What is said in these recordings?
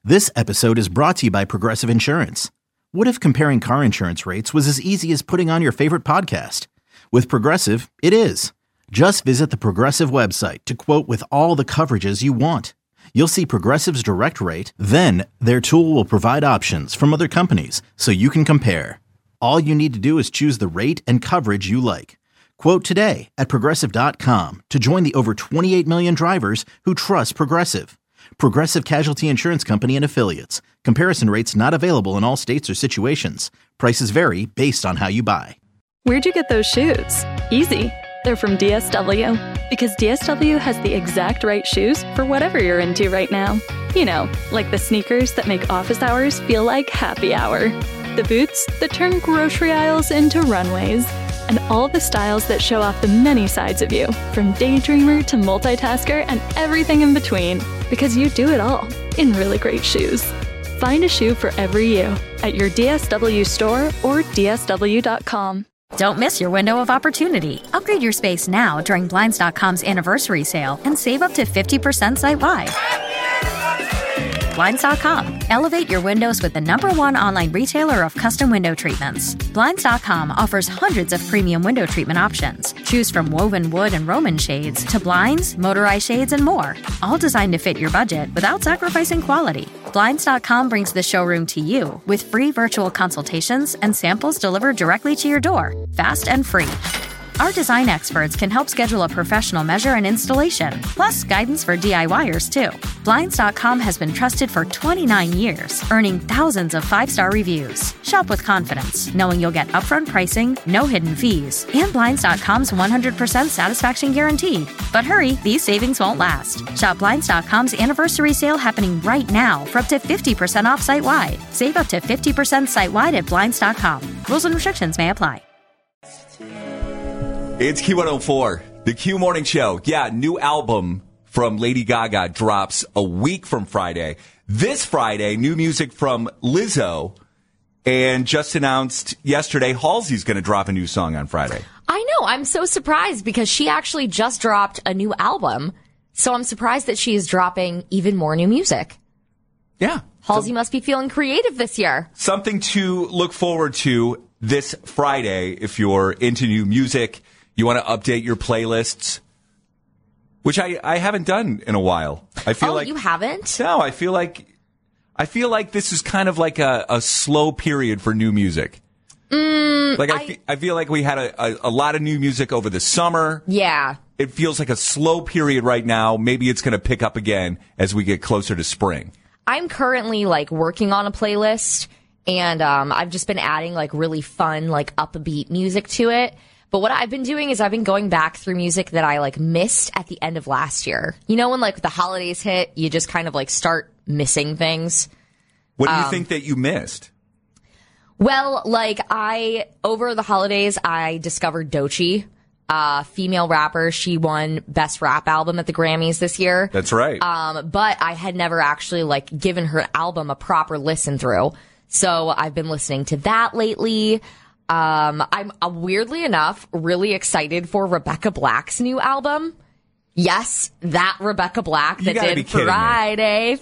This episode is brought to you by Progressive Insurance. What if comparing car insurance rates was as easy as putting on your favorite podcast? With Progressive, it is. Just visit the Progressive website to quote with all the coverages you want. You'll see Progressive's direct rate, then their tool will provide options from other companies so you can compare. All you need to do is choose the rate and coverage you like. Quote today at Progressive.com to join the over 28 million drivers who trust Progressive. Progressive Casualty Insurance Company and Affiliates. Comparison rates not available in all states or situations. Prices vary based on how you buy. Where'd you get those shoes? Easy. They're from DSW. Because DSW has the exact right shoes for whatever you're into right now. You know, like the sneakers that make office hours feel like happy hour. The boots that turn grocery aisles into runways. And all the styles that show off the many sides of you, from daydreamer to multitasker and everything in between, because you do it all in really great shoes. Find a shoe for every you at your DSW store or DSW.com. Don't miss your window of opportunity. Upgrade your space now during Blinds.com's anniversary sale and save up to 50% site-wide. Blinds.com. Elevate your windows with the #1 online retailer of custom window treatments. Blinds.com offers hundreds of premium window treatment options. Choose from woven wood and Roman shades to blinds, motorized shades, and more. All designed to fit your budget without sacrificing quality. Blinds.com brings the showroom to you with free virtual consultations and samples delivered directly to your door, fast and free. Our design experts can help schedule a professional measure and installation, plus guidance for DIYers, too. Blinds.com has been trusted for 29 years, earning thousands of 5-star reviews. Shop with confidence, knowing you'll get upfront pricing, no hidden fees, and Blinds.com's 100% satisfaction guarantee. But hurry, these savings won't last. Shop Blinds.com's anniversary sale happening right now for up to 50% off site-wide. Save up to 50% site-wide at Blinds.com. Rules and restrictions may apply. It's Q104, the Q Morning Show. Yeah, new album from Lady Gaga drops a week from Friday. This Friday, new music from Lizzo. And just announced yesterday, Halsey's going to drop a new song on Friday. I know. I'm so surprised because she actually just dropped a new album. So I'm surprised that she is dropping even more new music. Yeah. Halsey must be feeling creative this year. Something to look forward to this Friday if you're into new music. You want to update your playlists, which I haven't done in a while. I feel like you haven't? No, I feel like this is kind of like a slow period for new music. I feel like we had a lot of new music over the summer. Yeah. It feels like a slow period right now. Maybe it's going to pick up again as we get closer to spring. I'm currently working on a playlist, and I've just been adding really fun, upbeat music to it. But what I've been doing is I've been going back through music that I missed at the end of last year. You know, when the holidays hit, you just kind of start missing things. What do you think that you missed? Well, over the holidays, I discovered Doechii, female rapper. She won Best Rap Album at the Grammys this year. That's right. But I had never actually given her album a proper listen through. So I've been listening to that lately. I'm weirdly enough really excited for Rebecca Black's new album. Yes, that Rebecca Black that did Friday.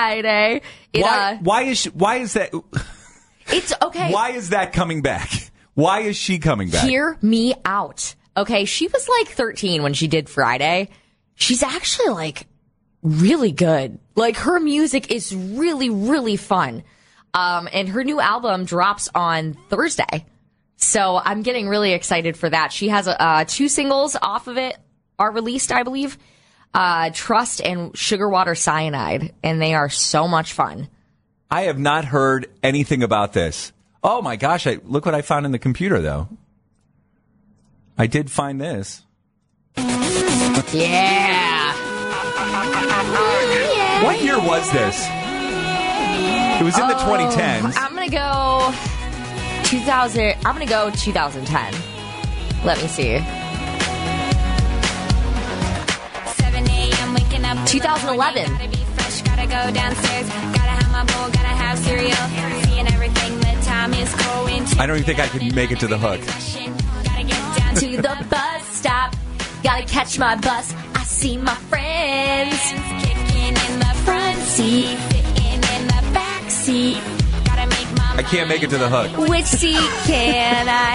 Why is that? It's okay. Why is that coming back? Why is she coming back? Hear me out. Okay, she was 13 when she did Friday. She's actually really good. Her music is really, really fun. And her new album drops on Thursday. So I'm getting really excited for that. She has 2 singles off of it are released, I believe. Trust and Sugar Water Cyanide. And they are so much fun. I have not heard anything about this. Oh my gosh, look what I found in the computer though. I did find this. Yeah. What year was this? It was in the 2010s. I'm going to go 2000. I'm going to go 2010. Let me see. 2011. I don't even think I could make it to the hook. To the bus stop. Gotta catch my bus. I see my friends kicking in the front seat, sitting in the seat? I can't make it to the hook. Which seat can I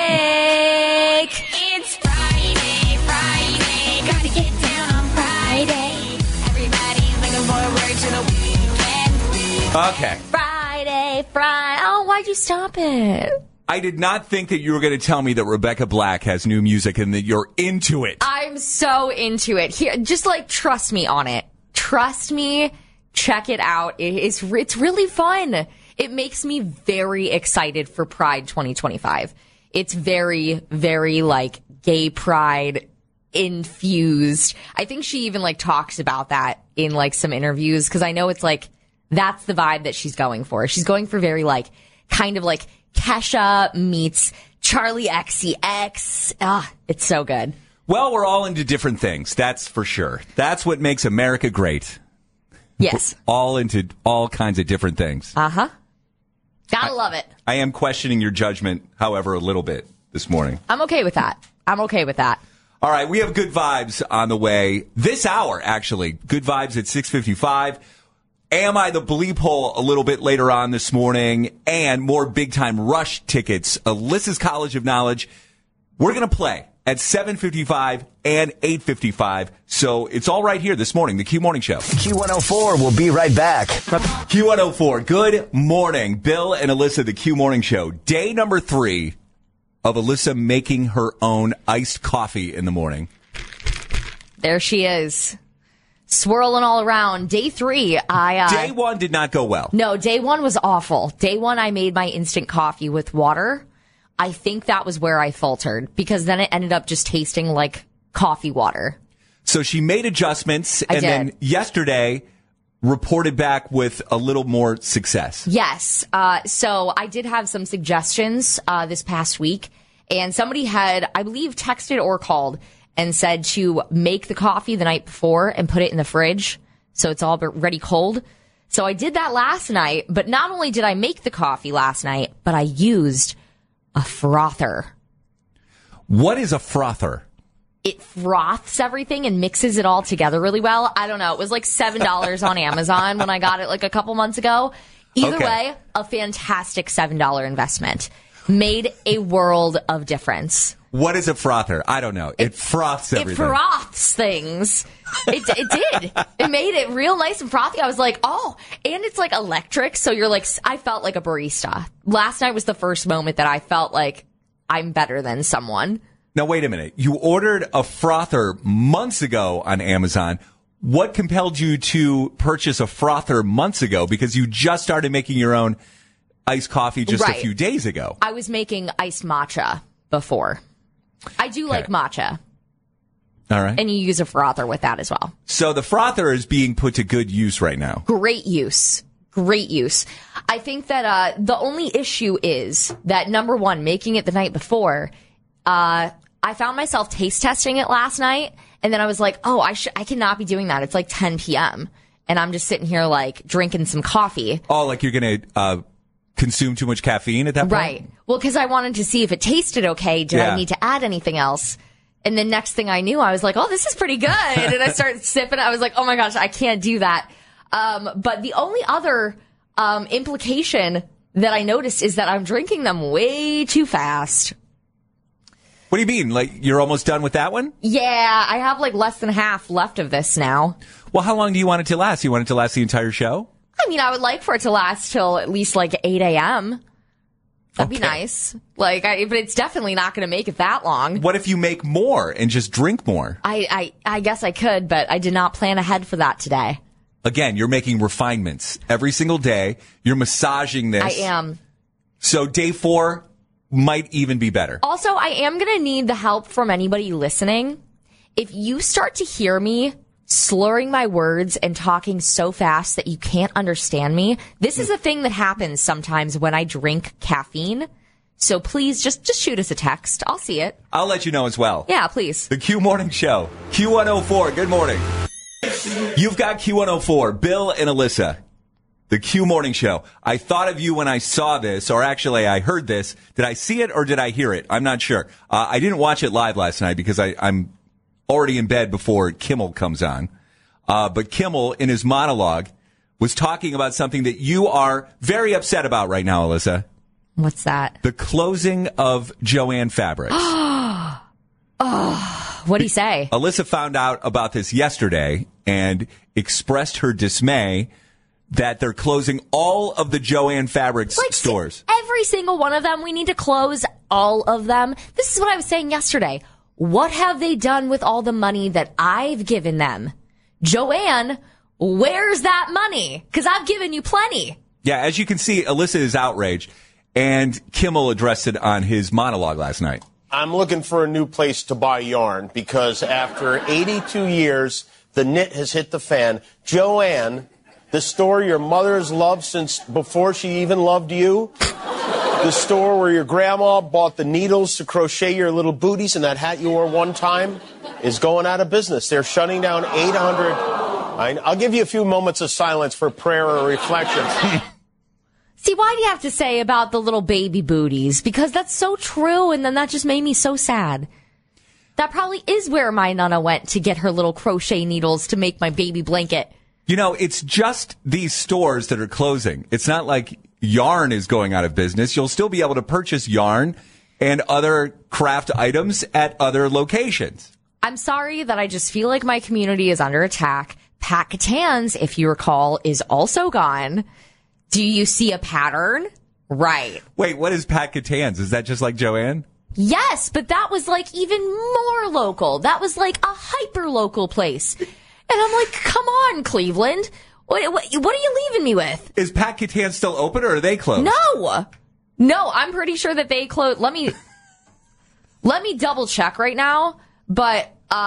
take? It's Friday, Friday. Gotta get down on Friday. Everybody's looking forward to the weekend. Okay. Friday, Friday. Oh, why'd you stop it? I did not think that you were going to tell me that Rebecca Black has new music and that you're into it. I'm so into it. Here, just like trust me on it. Trust me. Check it out. It's really fun. It makes me very excited for Pride 2025. It's very, very like gay pride infused. I think she even like talks about that in like some interviews because I know it's like that's the vibe that she's going for. She's going for very like kind of like Kesha meets Charlie XCX. It's so good. Well, we're all into different things. That's for sure. That's what makes America great. Yes. We're all into all kinds of different things. Uh-huh. Gotta love it. I am questioning your judgment, however, a little bit this morning. I'm okay with that. All right, we have Good Vibes on the way this hour, actually. Good Vibes at 6:55. Am I the bleep hole a little bit later on this morning? And more big-time Rush tickets. Alyssa's College of Knowledge. We're going to play at 7:55 and 8:55. So it's all right here this morning, the Q Morning Show. Q104 will be right back. Q104, good morning. Bill and Alyssa, the Q Morning Show. Day number 3 of Alyssa making her own iced coffee in the morning. There she is. Swirling all around. Day 3, Day 1 did not go well. No, day 1 was awful. Day 1, I made my instant coffee with water. I think that was where I faltered because then it ended up just tasting like coffee water. So she made adjustments and then yesterday reported back with a little more success. Yes. So I did have some suggestions this past week and somebody had, I believe, texted or called and said to make the coffee the night before and put it in the fridge so it's all ready cold. So I did that last night, but not only did I make the coffee last night, but I used a frother. What is a frother? It froths everything and mixes it all together really well. I don't know. It was like $7 on Amazon when I got it like a couple months ago. Either way, a fantastic $7 investment. Made a world of difference. What is a frother? I don't know. It froths everything. It froths things. It did. It made it real nice and frothy. I was like, oh, and it's like electric. So you're like, I felt like a barista. Last night was the first moment that I felt like I'm better than someone. Now, wait a minute. You ordered a frother months ago on Amazon. What compelled you to purchase a frother months ago? Because you just started making your own iced coffee just a few days ago. I was making iced matcha before. I do like matcha. All right. And you use a frother with that as well. So the frother is being put to good use right now. Great use. I think that the only issue is that, number one, making it the night before, I found myself taste testing it last night, and then I was like, oh, I cannot be doing that. It's like 10 p.m., and I'm just sitting here, like, drinking some coffee. Oh, like you're going to consume too much caffeine at that point? Right. Well, because I wanted to see if it tasted okay. Did I need to add anything else? And the next thing I knew, I was like, oh, this is pretty good. And I started sipping. I was like, oh my gosh, I can't do that. But the only other implication that I noticed is that I'm drinking them way too fast. What do you mean? Like, you're almost done with that one? Yeah, I have like less than half left of this now. Well, how long do you want it to last? You want it to last the entire show? I mean, I would like for it to last till at least like 8 a.m. That'd be nice. Like, but it's definitely not going to make it that long. What if you make more and just drink more? I guess I could, but I did not plan ahead for that today. Again, you're making refinements every single day. You're massaging this. I am. So day 4 might even be better. Also, I am going to need the help from anybody listening. If you start to hear me slurring my words and talking so fast that you can't understand me, this is a thing that happens sometimes when I drink caffeine. So please just shoot us a text. I'll see it. I'll let you know as well. Yeah, please. The Q Morning Show. Q104. Good morning. You've got Q104. Bill and Alyssa. The Q Morning Show. I thought of you when I saw this, or actually I heard this. Did I see it or did I hear it? I'm not sure. I didn't watch it live last night because I'm already in bed before Kimmel comes on. But Kimmel, in his monologue, was talking about something that you are very upset about right now, Alyssa. What's that? The closing of Joann Fabrics. What'd he say? Alyssa found out about this yesterday and expressed her dismay that they're closing all of the Joann Fabrics stores. Every single one of them. We need to close all of them. This is what I was saying yesterday. What have they done with all the money that I've given them? Joann, where's that money? Because I've given you plenty. Yeah, as you can see, Alyssa is outraged, and Kimmel addressed it on his monologue last night. I'm looking for a new place to buy yarn because after 82 years, the knit has hit the fan. Joann, the store your mother has loved since before she even loved you, the store where your grandma bought the needles to crochet your little booties and that hat you wore one time, is going out of business. They're shutting down 800. I'll give you a few moments of silence for prayer or reflection. See, why do you have to say about the little baby booties? Because that's so true, and then that just made me so sad. That probably is where my Nana went to get her little crochet needles to make my baby blanket. You know, it's just these stores that are closing. It's not like yarn is going out of business. You'll still be able to purchase yarn and other craft items at other locations. I'm sorry that I just feel like my community is under attack. Pat Catan's, if you recall, is also gone. Do you see a pattern? Right. Wait, what is Pat Catan's? Is that just like Joann? Yes, but that was like even more local. That was like a hyper-local place. And I'm like, come on, Cleveland. What are you leaving me with? Is Pat Catan still open or are they closed? No, I'm pretty sure that they closed. Let me double check right now. But,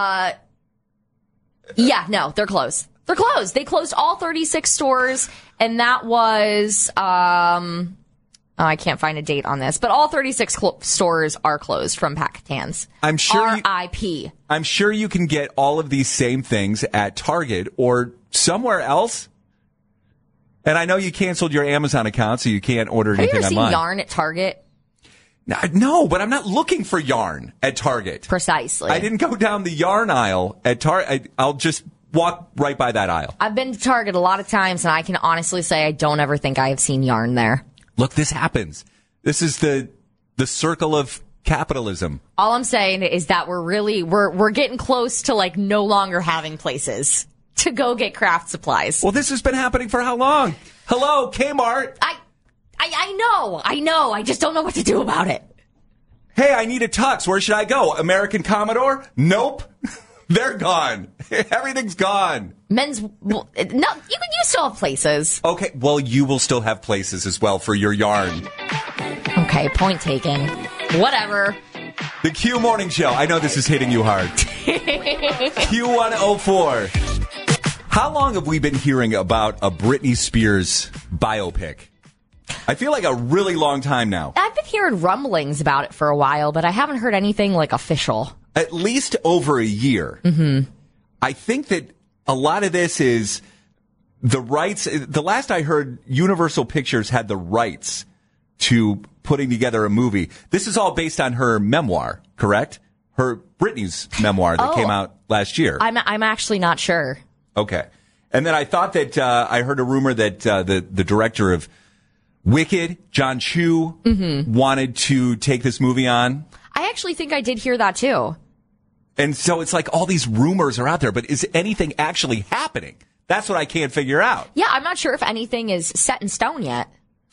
yeah, no, they're closed. They're closed. They closed all 36 stores, and that was, I can't find a date on this, but all 36 stores are closed from Pat Catan's. I'm sure R.I.P. I'm sure you can get all of these same things at Target or somewhere else. And I know you canceled your Amazon account, so you can't order anything online. Have you ever seen yarn at Target? No, but I'm not looking for yarn at Target. Precisely. I didn't go down the yarn aisle at Target. I'll just walk right by that aisle. I've been to Target a lot of times, and I can honestly say I don't ever think I have seen yarn there. Look, this happens. This is the circle of capitalism. All I'm saying is that we're getting close to like no longer having places to go get craft supplies. Well, this has been happening for how long? Hello, Kmart. I know. I just don't know what to do about it. Hey, I need a tux. Where should I go? American Commodore? Nope. They're gone. Everything's gone. No, you still have places. Okay, well, you will still have places as well for your yarn. Okay, point taken. Whatever. The Q Morning Show. I know this is hitting you hard. Q104. How long have we been hearing about a Britney Spears biopic? I feel like a really long time now. I've been hearing rumblings about it for a while, but I haven't heard anything like official. At least over a year. Mm-hmm. I think that a lot of this is the rights. The last I heard, Universal Pictures had the rights to putting together a movie. This is all based on her memoir, correct? Her Britney's memoir that came out last year. I'm actually not sure. Okay. And then I thought that I heard a rumor that the director of Wicked, John Chu, wanted to take this movie on. I actually think I did hear that too. And so it's like all these rumors are out there, but is anything actually happening? That's what I can't figure out. Yeah, I'm not sure if anything is set in stone yet.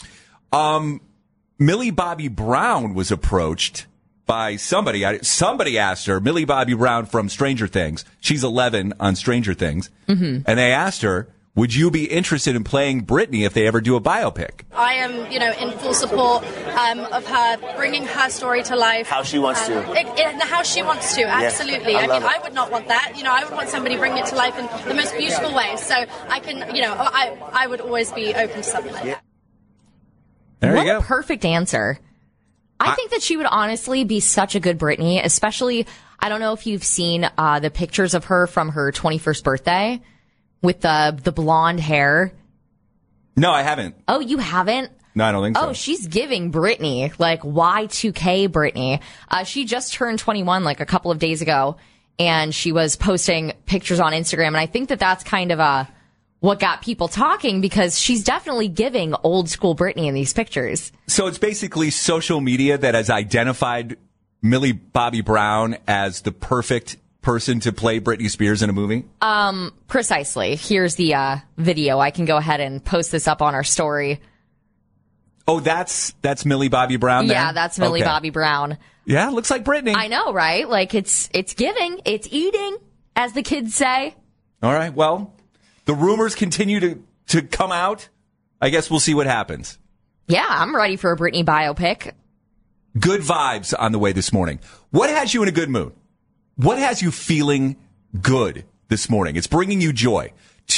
Millie Bobby Brown was approached by somebody. Somebody asked her, Millie Bobby Brown from Stranger Things. She's 11 on Stranger Things. Mm-hmm. And they asked her, would you be interested in playing Britney if they ever do a biopic? I am, in full support of her bringing her story to life. How she wants to. How she wants to, absolutely. I would not want that. I would want somebody bringing it to life in the most beautiful way. So I can, I would always be open to something like that. There you go. What a perfect answer. I think that she would honestly be such a good Britney, especially, I don't know if you've seen the pictures of her from her 21st birthday. With the blonde hair. No, I haven't. Oh, you haven't? No, I don't think so. Oh, she's giving Britney, like Y2K Britney. She just turned 21 like a couple of days ago, and she was posting pictures on Instagram, and I think that that's kind of what got people talking, because she's definitely giving old school Britney in these pictures. So it's basically social media that has identified Millie Bobby Brown as the perfect person to play Britney Spears in a movie? Precisely. Here's the video. I can go ahead and post this up on our story. Oh, that's Millie Bobby Brown there? Yeah, that's Millie Bobby Brown. Yeah, looks like Britney. I know, right? Like, it's giving, it's eating, as the kids say. All right, well, the rumors continue to come out. I guess we'll see what happens. Yeah, I'm ready for a Britney biopic. Good vibes on the way this morning. What has you in a good mood? What has you feeling good this morning? It's bringing you joy.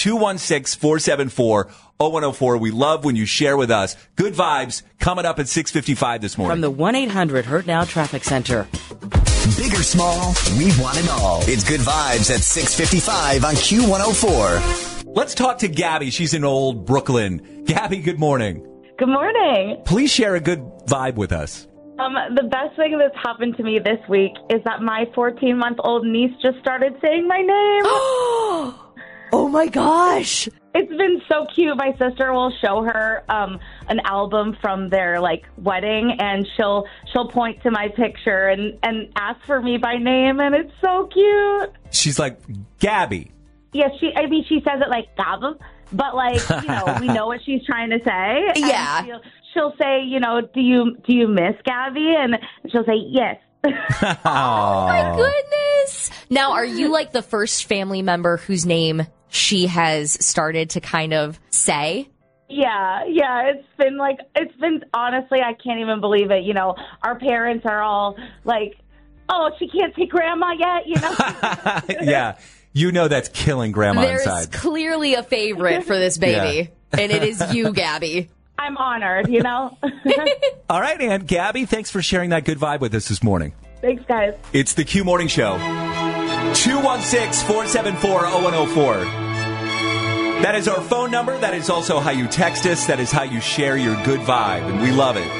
216-474-0104. We love when you share with us. Good vibes coming up at 6:55 this morning. From the 1-800-HURT NOW Traffic Center. Big or small, we want it all. It's Good Vibes at 6:55 on Q104. Let's talk to Gabby. She's in old Brooklyn. Gabby, good morning. Good morning. Please share a good vibe with us. The best thing that's happened to me this week is that my 14-month-old niece just started saying my name. Oh my gosh. It's been so cute. My sister will show her an album from their wedding, and she'll point to my picture and ask for me by name, and it's so cute. She's like, Gabby. Yeah, she says it like Gabby, but we know what she's trying to say. Yeah. And she'll say, do you miss Gabby? And she'll say yes. Oh my goodness. Now, are you like the first family member whose name she has started to kind of say? Yeah. It's been honestly, I can't even believe it. Our parents are all like, oh, she can't say grandma yet, Yeah. That's killing grandma inside. There's clearly a favorite for this baby, and it is you, Gabby. I'm honored, All right, Aunt Gabby, thanks for sharing that good vibe with us this morning. Thanks, guys. It's the Q Morning Show. 216-474-0104. That is our phone number. That is also how you text us. That is how you share your good vibe, and we love it.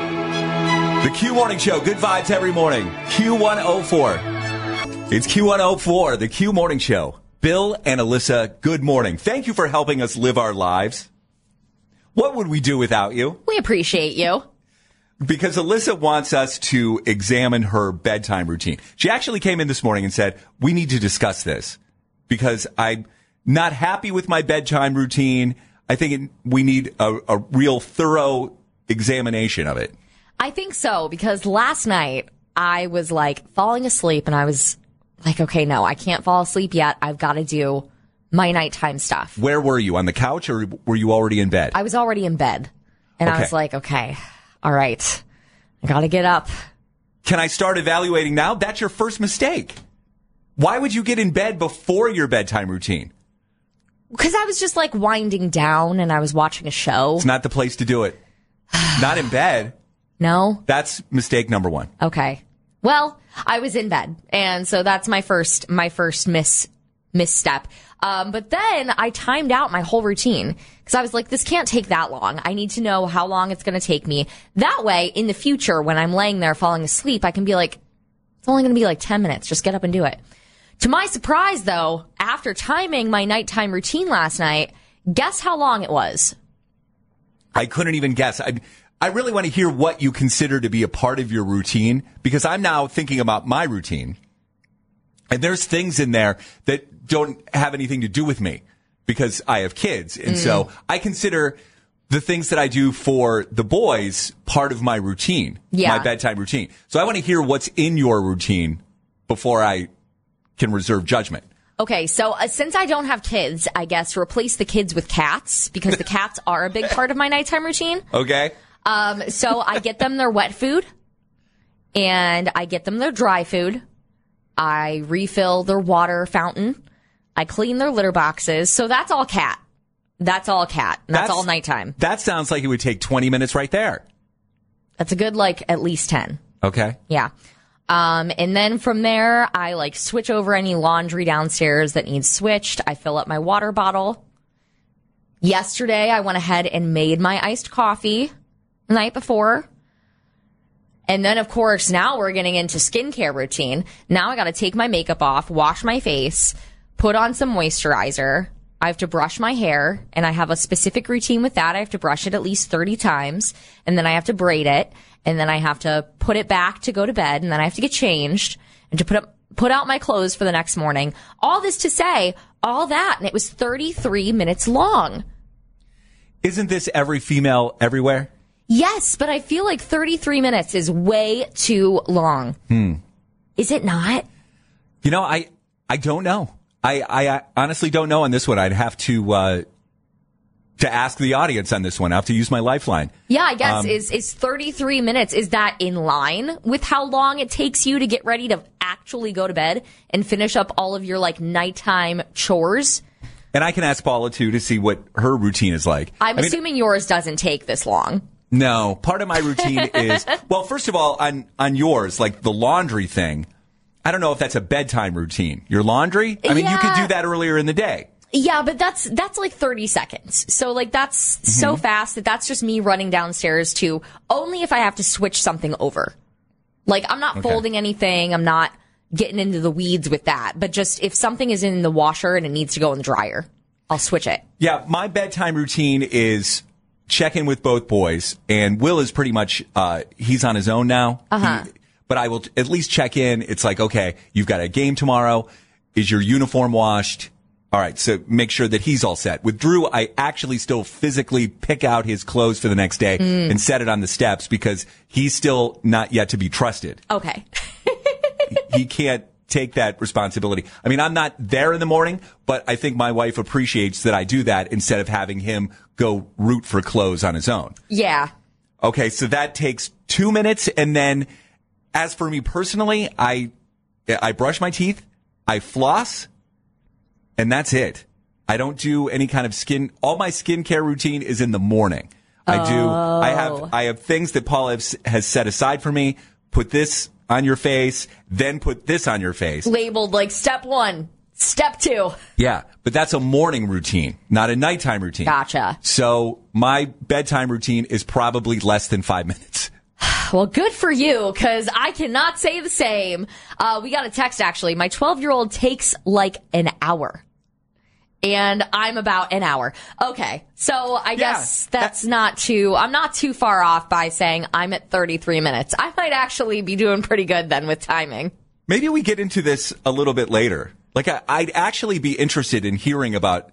The Q Morning Show, good vibes every morning. Q104. It's Q104, the Q Morning Show. Bill and Alyssa, good morning. Thank you for helping us live our lives. What would we do without you? We appreciate you. Because Alyssa wants us to examine her bedtime routine. She actually came in this morning and said, we need to discuss this because I'm not happy with my bedtime routine. I think we need a real thorough examination of it. I think so, because last night I was falling asleep and I was okay, no, I can't fall asleep yet. I've got to do my nighttime stuff. Where were you? On the couch, or were you already in bed? I was already in bed. And I was like, okay, all right, I got to get up. Can I start evaluating now? That's your first mistake. Why would you get in bed before your bedtime routine? Because I was just winding down and I was watching a show. It's not the place to do it. Not in bed. No? That's mistake number one. Okay. Well, I was in bed, and so that's my first misstep. But then I timed out my whole routine because I was like, this can't take that long. I need to know how long it's going to take me. That way, in the future, when I'm laying there falling asleep, I can be like, it's only going to be 10 minutes. Just get up and do it. To my surprise, though, after timing my nighttime routine last night, guess how long it was? I couldn't even guess. I really want to hear what you consider to be a part of your routine, because I'm now thinking about my routine. And there's things in there that don't have anything to do with me because I have kids. And so I consider the things that I do for the boys part of my routine, my bedtime routine. So I want to hear what's in your routine before I can reserve judgment. Okay, so since I don't have kids, I guess replace the kids with cats, because the cats are a big part of my nighttime routine. Okay. So I get them their wet food, and I get them their dry food. I refill their water fountain. I clean their litter boxes. So that's all cat. That's all cat. That's all nighttime. That sounds like it would take 20 minutes right there. That's a good, at least 10. Okay. Yeah. And then from there, I switch over any laundry downstairs that needs switched. I fill up my water bottle. Yesterday, I went ahead and made my iced coffee the night before. And then, of course, now we're getting into skincare routine. Now I got to take my makeup off, wash my face, put on some moisturizer, I have to brush my hair, and I have a specific routine with that. I have to brush it at least 30 times, and then I have to braid it, and then I have to put it back to go to bed, and then I have to get changed and to put out my clothes for the next morning. All this to say, all that, and it was 33 minutes long. Isn't this every female everywhere? Yes, but I feel like 33 minutes is way too long. Is it not? You know, I don't know. I honestly don't know on this one. I'd have to ask the audience on this one. I have to use my lifeline. Yeah, I guess is 33 minutes, is that in line with how long it takes you to get ready to actually go to bed and finish up all of your like nighttime chores? And I can ask Paula too to see what her routine is like. I'm assuming yours doesn't take this long. No, part of my routine is, well, first of all, on yours, like the laundry thing, I don't know if that's a bedtime routine. Your laundry? I mean, you could do that earlier in the day. Yeah, but that's like 30 seconds. So like that's so fast that's just me running downstairs to only if I have to switch something over. Like I'm not folding anything. I'm not getting into the weeds with that. But just if something is in the washer and it needs to go in the dryer, I'll switch it. Yeah, my bedtime routine is check in with both boys. And Will is pretty much, he's on his own now. But I will at least check in. It's like, okay, you've got a game tomorrow. Is your uniform washed? All right, so make sure that he's all set. With Drew, I actually still physically pick out his clothes for the next day and set it on the steps because he's still not yet to be trusted. Okay. He can't take that responsibility. I mean, I'm not there in the morning, but I think my wife appreciates that I do that instead of having him go root for clothes on his own. Yeah. Okay, so that takes 2 minutes, and then as for me personally, I brush my teeth, I floss, and that's it. I don't do any kind of all my skincare routine is in the morning. I have things that Paul has set aside for me. Put this on your face, then put this on your face. Labeled like step 1, step 2. Yeah, but that's a morning routine, not a nighttime routine. Gotcha. So my bedtime routine is probably less than 5 minutes. Well, good for you, because I cannot say the same. We got a text, actually. My 12-year-old takes like an hour. And I'm about an hour. Okay. So I guess I'm not too far off by saying I'm at 33 minutes. I might actually be doing pretty good then with timing. Maybe we get into this a little bit later. Like I'd actually be interested in hearing about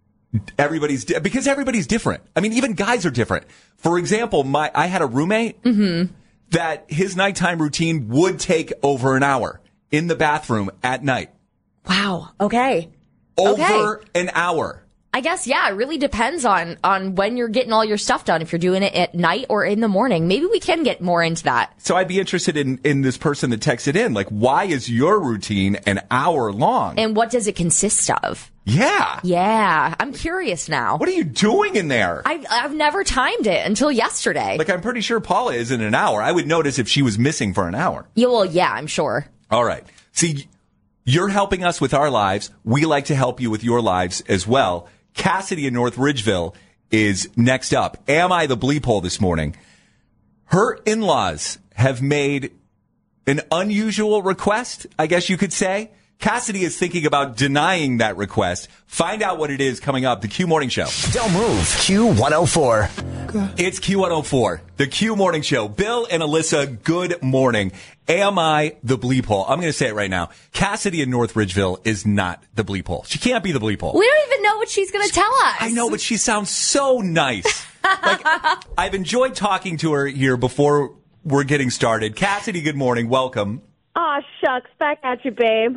because everybody's different. I mean, even guys are different. For example, I had a roommate that his nighttime routine would take over an hour in the bathroom at night. Wow. Okay. Over an hour. I guess, yeah, it really depends on when you're getting all your stuff done. If you're doing it at night or in the morning, maybe we can get more into that. So I'd be interested in this person that texted in. Like, why is your routine an hour long? And what does it consist of? Yeah. Yeah. I'm curious now. What are you doing in there? I've never timed it until yesterday. Like, I'm pretty sure Paula is in an hour. I would notice if she was missing for an hour. Yeah, well, yeah, I'm sure. All right. See, you're helping us with our lives. We like to help you with your lives as well. Cassidy in North Ridgeville is next up. Am I the bleep hole this morning? Her in-laws have made an unusual request, I guess you could say. Cassidy is thinking about denying that request. Find out what it is coming up. The Q Morning Show. Don't move. Q104. It's Q104, the Q Morning Show. Bill and Alyssa, good morning. Am I the bleep hole? I'm going to say it right now. Cassidy in North Ridgeville is not the bleep hole. She can't be the bleep hole. We don't even know what she's going to tell us. I know, but she sounds so nice. Like, I've enjoyed talking to her here before we're getting started. Cassidy, good morning. Welcome. Aw, shucks. Back at you, babe.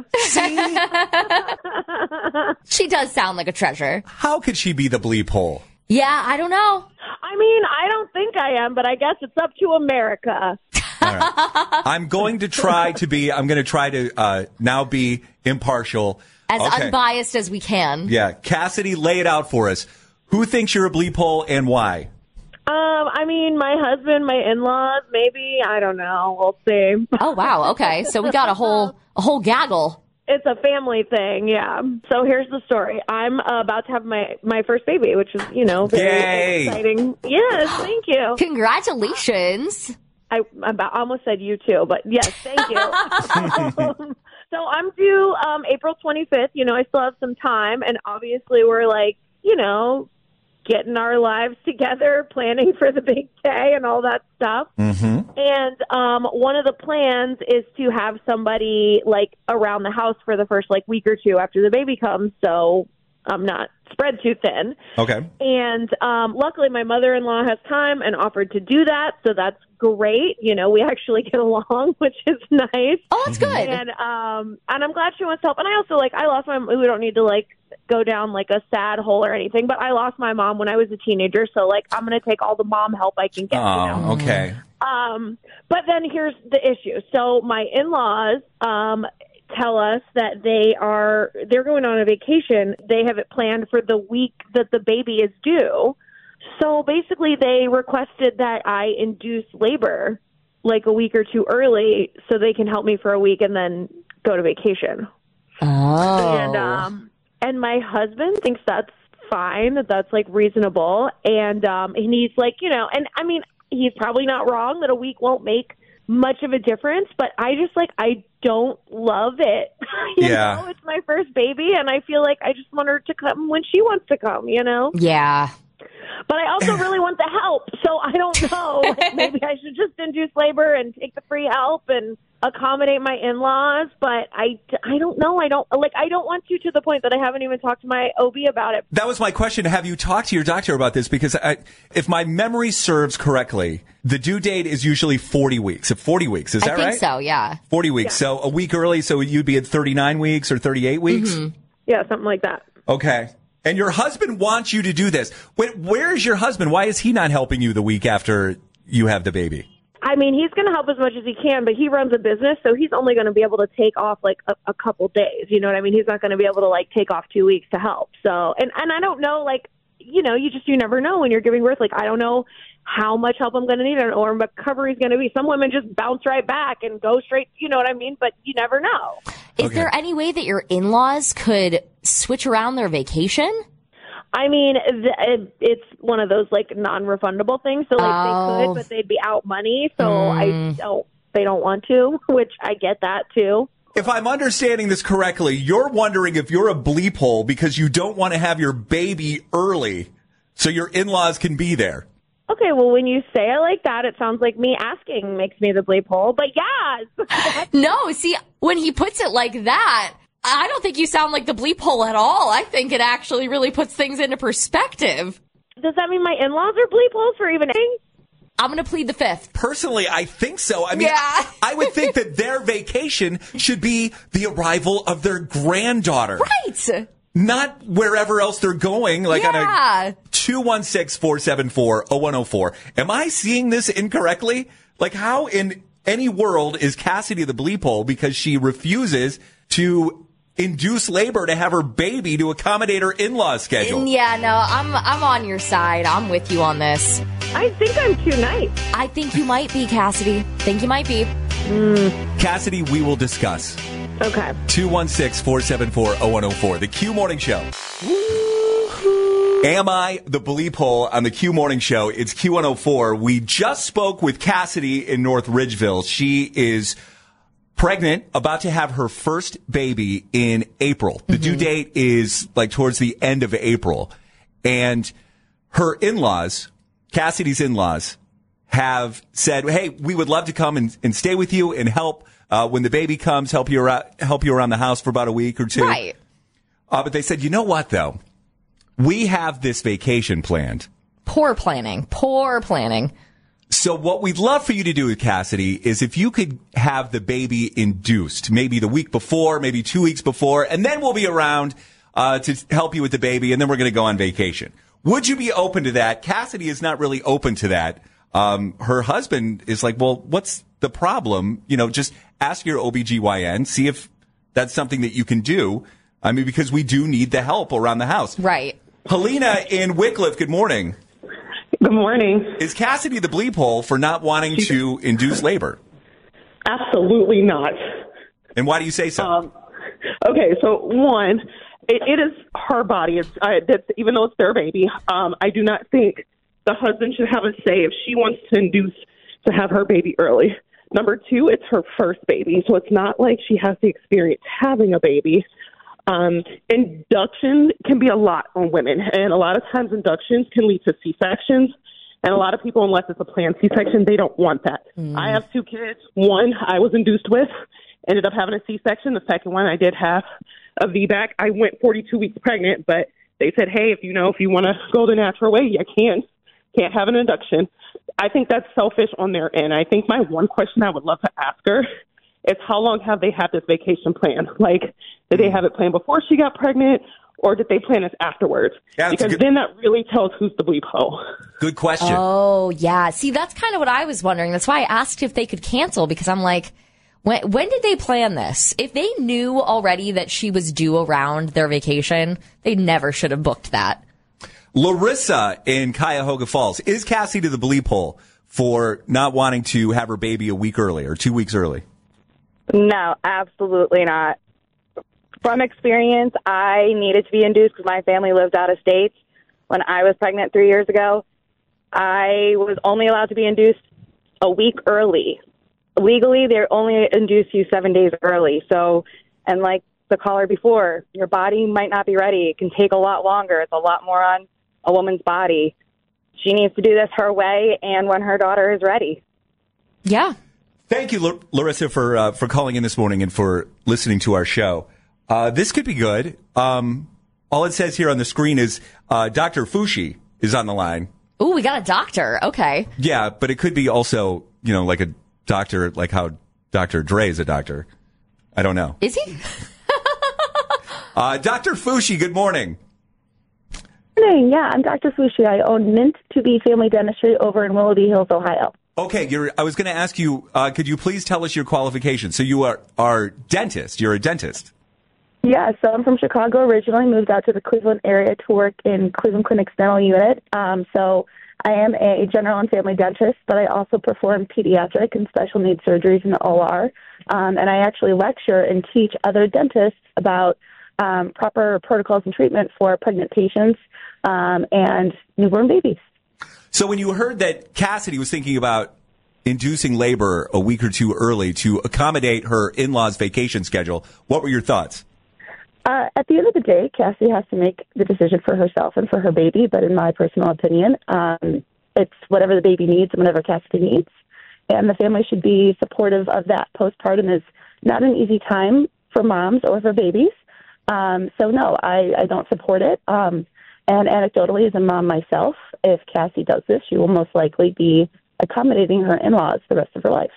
She does sound like a treasure. How could she be the bleep hole? Yeah, I don't know. I mean, I don't think I am, but I guess it's up to America. All right. I'm going to try to now be impartial. As unbiased as we can. Yeah. Cassidy, lay it out for us. Who thinks you're a bleep hole and why? I mean, my husband, my in-laws, maybe. I don't know. We'll see. Oh, wow. Okay. So we got a whole gaggle. It's a family thing, yeah. So here's the story. I'm about to have my first baby, which is, very exciting. Yes, thank you. Congratulations. I almost said you too, but yes, thank you. So I'm due April 25th. You know, I still have some time. And obviously we're like, you know, getting our lives together, planning for the big day and all that stuff. Mm-hmm. And one of the plans is to have somebody like around the house for the first like week or two after the baby comes. So I'm not spread too thin. Okay. And luckily my mother-in-law has time and offered to do that. So that's great. You know, we actually get along, which is nice. Oh, that's good. And I'm glad she wants to help. And I also I lost my, we don't need to go down like a sad hole or anything, but I lost my mom when I was a teenager. So I'm going to take all the mom help I can get. Oh, okay. But then here's the issue. So my in-laws, tell us that they're going on a vacation. They have it planned for the week that the baby is due. So basically they requested that I induce labor like a week or two early so they can help me for a week and then go to vacation. Oh. And my husband thinks that's fine, that's like reasonable. And he's like, you know, and I mean, he's probably not wrong that a week won't make much of a difference, but I just I don't love it. you know, it's my first baby and I feel like I just want her to come when she wants to come, you know? Yeah. But I also really want the help, so I don't know. Maybe I should just induce labor and take the free help and accommodate my in-laws, but I don't know. I don't want to the point that I haven't even talked to my OB about it. That was my question. Have you talked to your doctor about this? Because if my memory serves correctly, the due date is usually 40 weeks. 40 weeks, is that right? I think so, yeah. 40 weeks. Yeah. So a week early, so you'd be at 39 weeks or 38 weeks? Mm-hmm. Yeah, something like that. Okay. And your husband wants you to do this. Where is your husband? Why is he not helping you the week after you have the baby? I mean, he's going to help as much as he can, but he runs a business, so he's only going to be able to take off a couple days. You know what I mean? He's not going to be able to take off 2 weeks to help. So, and I don't know, you know, you never know when you're giving birth. I don't know how much help I'm going to need or what recovery is going to be. Some women just bounce right back and go straight, you know what I mean? But you never know. Is there any way that your in-laws could switch around their vacation? I mean, it's one of those non-refundable things. So they could, but they'd be out money. So they don't want to, which I get that too. If I'm understanding this correctly, you're wondering if you're a bleep hole because you don't want to have your baby early so your in-laws can be there. Okay, well, when you say it like that, it sounds like me asking makes me the bleep hole. But yes. No, see, when he puts it like that, I don't think you sound like the bleep hole at all. I think it actually really puts things into perspective. Does that mean my in-laws are bleep holes for even anything? I'm going to plead the fifth. Personally, I think so. I mean, yeah. I would think that their vacation should be the arrival of their granddaughter. Right. Not wherever else they're going, on a 216-474-0104. Am I seeing this incorrectly? How in any world is Cassidy the bleep hole because she refuses to induce labor to have her baby to accommodate her in-laws schedule? Yeah, no, I'm on your side. I'm with you on this. I think I'm too nice. I think you might be, Cassidy. Think you might be. Cassidy, we will discuss. Okay. 216-474-0104. The Q Morning Show. Am I the bleep hole on the Q Morning Show? It's Q104. We just spoke with Cassidy in North Ridgeville. She is pregnant, about to have her first baby in April. The due date is towards the end of April. And her in-laws, Cassidy's in-laws, have said, hey, we would love to come and stay with you and help when the baby comes, help you around the house for about a week or two. Right. But they said, you know what, though? We have this vacation planned. Poor planning. So what we'd love for you to do with Cassidy is if you could have the baby induced, maybe the week before, maybe 2 weeks before, and then we'll be around to help you with the baby, and then we're going to go on vacation. Would you be open to that? Cassidy is not really open to that. Her husband is like, well, what's the problem? You know, just ask your OBGYN, see if that's something that you can do. I mean, because we do need the help around the house. Right. Helena in Wickliffe, good morning. Good morning. Is Cassidy the bleep hole for not wanting to induce labor? Absolutely not. And why do you say so? Okay, so one, it is her body. Even though it's their baby, I do not think the husband should have a say if she wants to induce to have her baby early. Number two, it's her first baby, so it's not like she has the experience having a baby. Induction can be a lot on women, and a lot of times inductions can lead to C-sections, and a lot of people, unless it's a planned C-section, they don't want that. I have 2 kids. One I was induced with, ended up having a C-section. The second one I did have a VBAC. I went 42 weeks pregnant, but they said, hey, if you want to go the natural way, you can't have an induction. I think that's selfish on their end. I think my one question I would love to ask her is how long have they had this vacation plan? Like, did they have it planned before she got pregnant, or did they plan this afterwards? Yeah, because then that really tells who's the bleep hoe. Good question. Oh, yeah. See, that's kind of what I was wondering. That's why I asked if they could cancel, because I'm like, when did they plan this? If they knew already that she was due around their vacation, they never should have booked that. Larissa in Cuyahoga Falls. Is Cassie to the bleep hole for not wanting to have her baby a week early or 2 weeks early? No, absolutely not. From experience, I needed to be induced because my family lived out of state. When I was pregnant 3 years ago, I was only allowed to be induced a week early. Legally, they only induce you 7 days early. So, and like the caller before, your body might not be ready. It can take a lot longer. It's a lot more on a woman's body. She needs to do this her way and when her daughter is ready. Yeah. Thank you, Larissa, for calling in this morning and for listening to our show. This could be good. All it says here on the screen is Dr. Fushi is on the line. Ooh, we got a doctor. Okay. Yeah, but it could be also, like a doctor, like how Dr. Dre is a doctor. I don't know. Is he? Dr. Fushi, good morning. Good morning. Yeah, I'm Dr. Fushi. I own Mint to Be Family Dentistry over in Willoughby Hills, Ohio. Okay, I was going to ask you, could you please tell us your qualifications? So you are dentist. You're a dentist. Yeah, so I'm from Chicago originally, moved out to the Cleveland area to work in Cleveland Clinic's dental unit. So I am a general and family dentist, but I also perform pediatric and special needs surgeries in the OR. And I actually lecture and teach other dentists about proper protocols and treatment for pregnant patients and newborn babies. So when you heard that Cassidy was thinking about inducing labor a week or two early to accommodate her in-laws' vacation schedule, what were your thoughts? At the end of the day, Cassie has to make the decision for herself and for her baby, but in my personal opinion, it's whatever the baby needs and whatever Cassidy needs. And the family should be supportive of that. Postpartum is not an easy time for moms or for babies. So, no, I don't support it. And anecdotally, as a mom myself, if Cassie does this, she will most likely be accommodating her in-laws the rest of her life.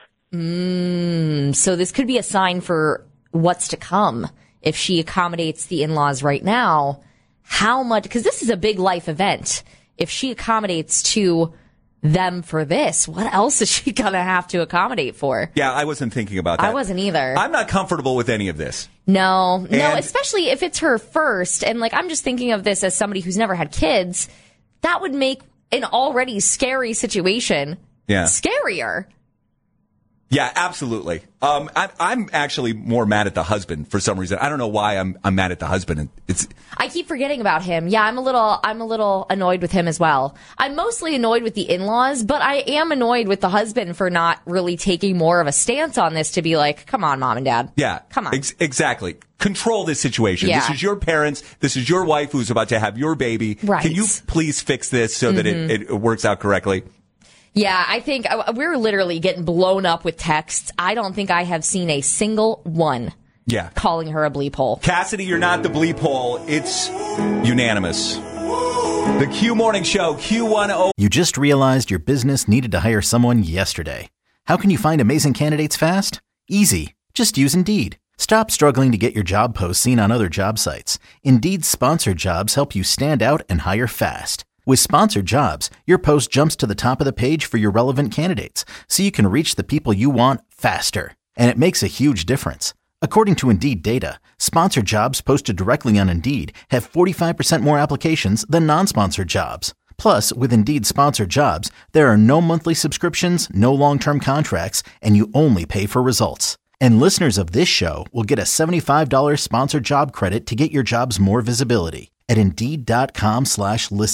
So this could be a sign for what's to come. If she accommodates the in-laws right now, how much, because this is a big life event. If she accommodates to them for this, what else is she going to have to accommodate for? Yeah, I wasn't thinking about that. I wasn't either. I'm not comfortable with any of this. No, especially if it's her first. And I'm just thinking of this as somebody who's never had kids. That would make an already scary situation scarier. Yeah, absolutely. I'm actually more mad at the husband for some reason. I don't know why I'm mad at the husband. I keep forgetting about him. Yeah, I'm a little annoyed with him as well. I'm mostly annoyed with the in-laws, but I am annoyed with the husband for not really taking more of a stance on this to be like, come on, mom and dad. Yeah. Come on. Exactly. Control this situation. Yeah. This is your parents. This is your wife who's about to have your baby. Right. Can you please fix this so that it works out correctly? Yeah, I think we're literally getting blown up with texts. I don't think I have seen a single one calling her a bleep hole. Cassidy, you're not the bleep hole. It's unanimous. The Q Morning Show, Q10. You just realized your business needed to hire someone yesterday. How can you find amazing candidates fast? Easy. Just use Indeed. Stop struggling to get your job posts seen on other job sites. Indeed's sponsored jobs help you stand out and hire fast. With sponsored jobs, your post jumps to the top of the page for your relevant candidates, so you can reach the people you want faster. And it makes a huge difference. According to Indeed data, sponsored jobs posted directly on Indeed have 45% more applications than non-sponsored jobs. Plus, with Indeed sponsored jobs, there are no monthly subscriptions, no long-term contracts, and you only pay for results. And listeners of this show will get a $75 sponsored job credit to get your jobs more visibility at Indeed.com/listen.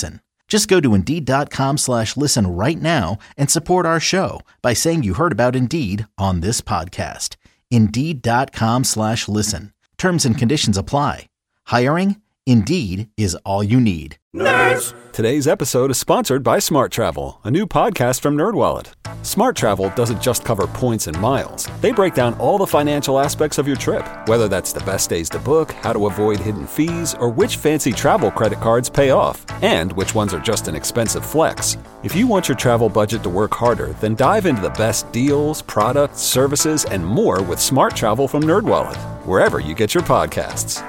Just go to Indeed.com/listen right now and support our show by saying you heard about Indeed on this podcast. Indeed.com/listen. Terms and conditions apply. Hiring? Indeed is all you need. Nerds! Today's episode is sponsored by Smart Travel, a new podcast from NerdWallet. Smart Travel doesn't just cover points and miles. They break down all the financial aspects of your trip, whether that's the best days to book, how to avoid hidden fees, or which fancy travel credit cards pay off, and which ones are just an expensive flex. If you want your travel budget to work harder, then dive into the best deals, products, services, and more with Smart Travel from NerdWallet, wherever you get your podcasts.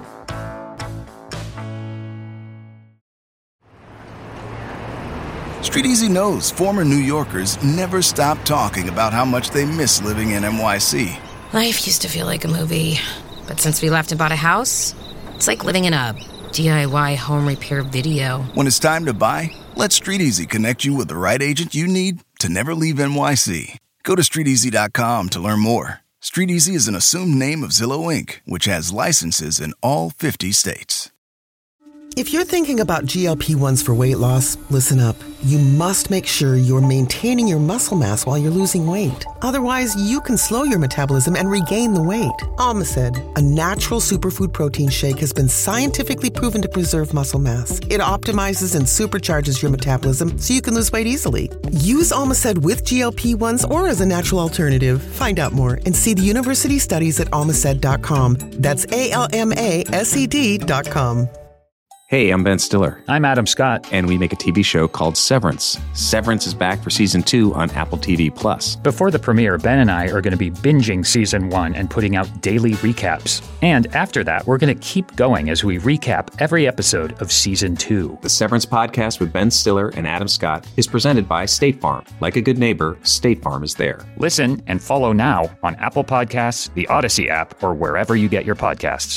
Street Easy knows former New Yorkers never stop talking about how much they miss living in NYC. Life used to feel like a movie, but since we left and bought a house, it's like living in a DIY home repair video. When it's time to buy, let Street Easy connect you with the right agent you need to never leave NYC. Go to StreetEasy.com to learn more. Street Easy is an assumed name of Zillow Inc., which has licenses in all 50 states. If you're thinking about GLP-1s for weight loss, listen up. You must make sure you're maintaining your muscle mass while you're losing weight. Otherwise, you can slow your metabolism and regain the weight. Almacid, a natural superfood protein shake, has been scientifically proven to preserve muscle mass. It optimizes and supercharges your metabolism so you can lose weight easily. Use Almacid with GLP-1s or as a natural alternative. Find out more and see the university studies at almacid.com. That's ALMASED.com. Hey, I'm Ben Stiller. I'm Adam Scott. And we make a TV show called Severance. Severance is back for Season 2 on Apple TV+. Before the premiere, Ben and I are going to be binging Season 1 and putting out daily recaps. And after that, we're going to keep going as we recap every episode of Season 2. The Severance podcast with Ben Stiller and Adam Scott is presented by State Farm. Like a good neighbor, State Farm is there. Listen and follow now on Apple Podcasts, the Odyssey app, or wherever you get your podcasts.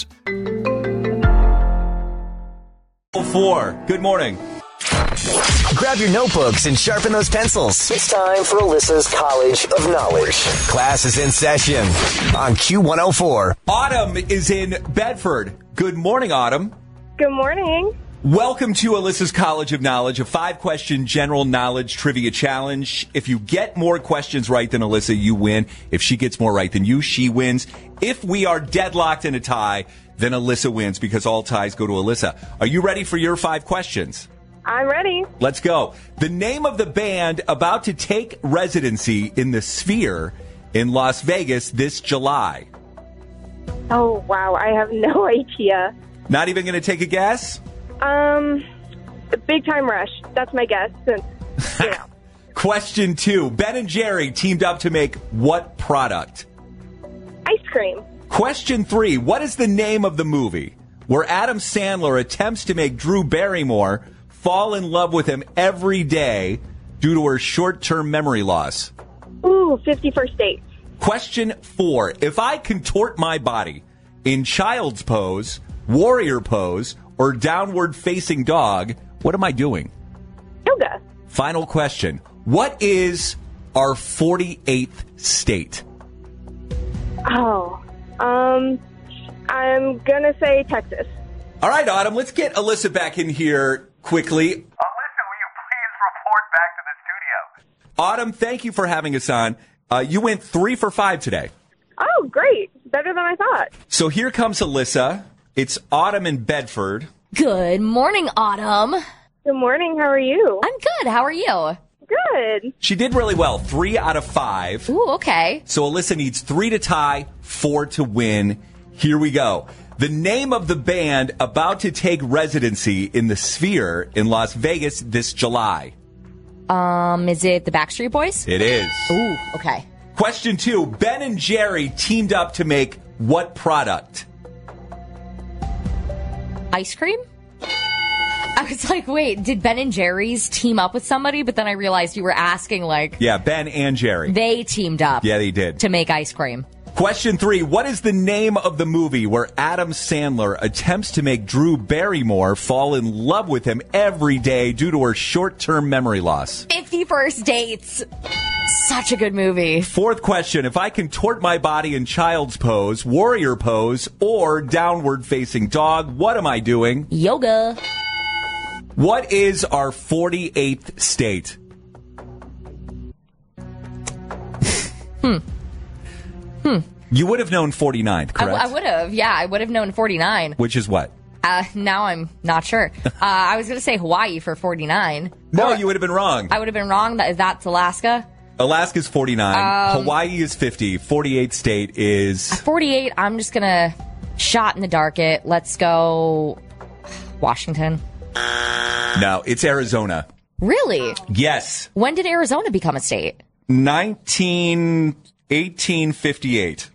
4. Good morning. Grab your notebooks and sharpen those pencils. It's time for Alyssa's College of Knowledge. Class is in session on Q104. Autumn is in Bedford. Good morning, Autumn. Good morning. Welcome to Alyssa's College of Knowledge, a 5-question general knowledge trivia challenge. If you get more questions right than Alyssa, you win. If she gets more right than you, she wins. If we are deadlocked in a tie, then Alyssa wins because all ties go to Alyssa. Are you ready for your 5 questions? I'm ready. Let's go. The name of the band about to take residency in the Sphere in Las Vegas this July. Oh, wow. I have no idea. Not even going to take a guess? Big Time Rush. That's my guess. Since, you know. Question 2. Ben and Jerry teamed up to make what product? Ice cream. Question 3. What is the name of the movie where Adam Sandler attempts to make Drew Barrymore fall in love with him every day due to her short-term memory loss? Ooh, 50 First Dates. Question 4. If I contort my body in child's pose, warrior pose, or downward facing dog, what am I doing? Yoga. Final question. What is our 48th state? Oh, I'm going to say Texas. All right, Autumn, let's get Alyssa back in here quickly. Alyssa, will you please report back to the studio? Autumn, thank you for having us on. You went 3 for 5 today. Oh, great. Better than I thought. So here comes Alyssa. It's Autumn in Bedford. Good morning, Autumn. Good morning. How are you? I'm good. How are you? Good. She did really well. 3 out of 5. Ooh, okay. So Alyssa needs 3 to tie, 4 to win. Here we go. The name of the band about to take residency in the Sphere in Las Vegas this July. Is it the Backstreet Boys? It is. Ooh, okay. Question 2. Ben and Jerry teamed up to make what product? Ice cream? I was like, wait, did Ben and Jerry's team up with somebody? But then I realized you were asking, like... Yeah, Ben and Jerry. They teamed up. Yeah, they did. To make ice cream. Question 3. What is the name of the movie where Adam Sandler attempts to make Drew Barrymore fall in love with him every day due to her short-term memory loss? 50 First Dates. Such a good movie. 4th question. If I contort my body in child's pose, warrior pose, or downward-facing dog, what am I doing? Yoga. What is our 48th state? You would have known 49th, correct? I would have. Yeah, I would have known 49. Which is what? Now I'm not sure. I was going to say Hawaii for 49. No, you would have been wrong. I would have been wrong. That's Alaska. Alaska's 49. Hawaii is 50. 48th state is... 48, I'm just going to shot in the dark it. Let's go Washington. No, it's Arizona. Really? Yes. When did Arizona become a state? 1858.